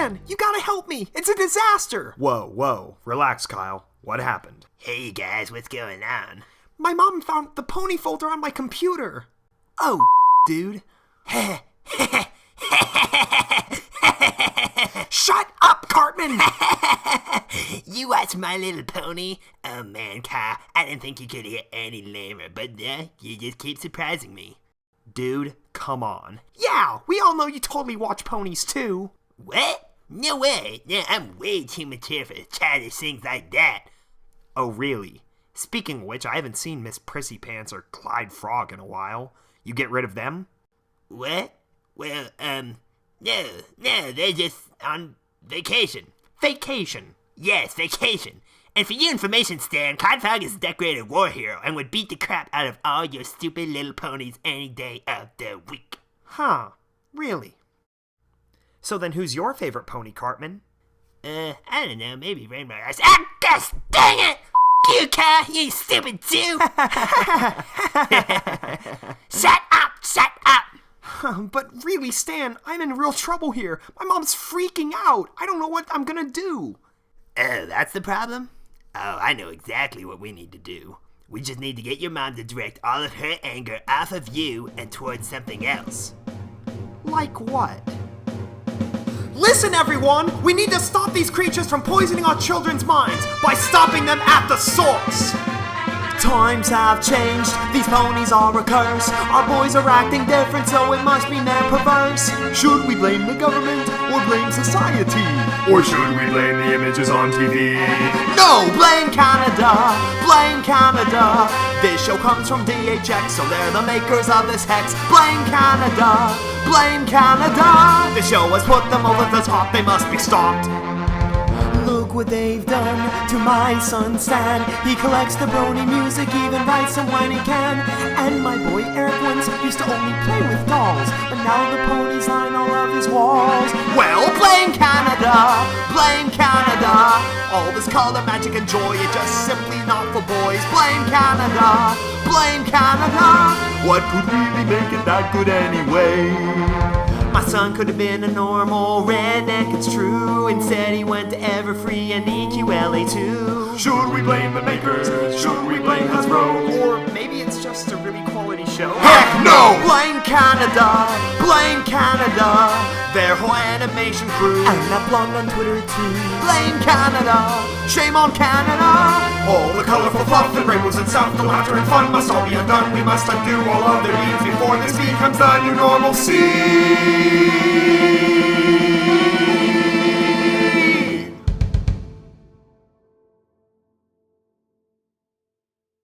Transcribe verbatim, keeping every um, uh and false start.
Stan, you gotta help me. It's a disaster. Whoa, whoa. Relax, Kyle. What happened? Hey guys, what's going on? My mom found the pony folder on my computer. Oh, dude. Shut up, Cartman! You watch My Little Pony? Oh man, Kyle, I didn't think you could get any lamer, but uh, you just keep surprising me. Dude, come on. Yeah, we all know you totally watch ponies too. What? No way. No, I'm way too mature for childish things like that. Oh, really? Speaking of which, I haven't seen Miss Prissy Pants or Clyde Frog in a while. You get rid of them? What? Well, um, no, no, they're just on vacation. Vacation? Yes, vacation. And for your information, Stan, Clyde Frog is a decorated war hero and would beat the crap out of all your stupid little ponies any day of the week. Huh, really? So then who's your favorite pony, Cartman? Uh, I don't know, maybe Rainbow Eyes. Ah, gosh dang it! You, Kyle, you stupid Jew! Shut up, shut up! But really, Stan, I'm in real trouble here. My mom's freaking out. I don't know what I'm gonna do. Oh, that's the problem? Oh, I know exactly what we need to do. We just need to get your mom to direct all of her anger off of you and towards something else. Like what? Listen, everyone! We need to stop these creatures from poisoning our children's minds by stopping them at the source! Times have changed, these ponies are a curse. Our boys are acting different, so it must be now perverse. Should we blame the government or blame society? Or should we blame the images on T V? No! Blame Canada! Blame Canada! This show comes from D H X, so they're the makers of this hex. Blame Canada! Blame Canada! This show has put them over the top, they must be stopped. Look what they've done to my son Stan. He collects the brony music, even writes them when he can. And my boy Eric once used to only play with dolls, but now the ponies line all of his walls. Well, blame Canada! Blame Canada! All this color, magic, and joy is just simply not for boys. Blame Canada! Blame Canada! What could really make it that good anyway? My son could have been a normal redneck, it's true. Instead he went to Everfree and E Q L A too. Should we blame the makers? Should we blame Hasbro? Or maybe it's just a really quality show? Heck no! Blame Canada! Blame Canada! Their whole animation crew. And that blonde on Twitter too. Blame Canada! Shame on Canada! All the colorful fluff and rainbows and stuff, the laughter and fun must all be undone. We must undo all of their deeds before this becomes the new normalcy.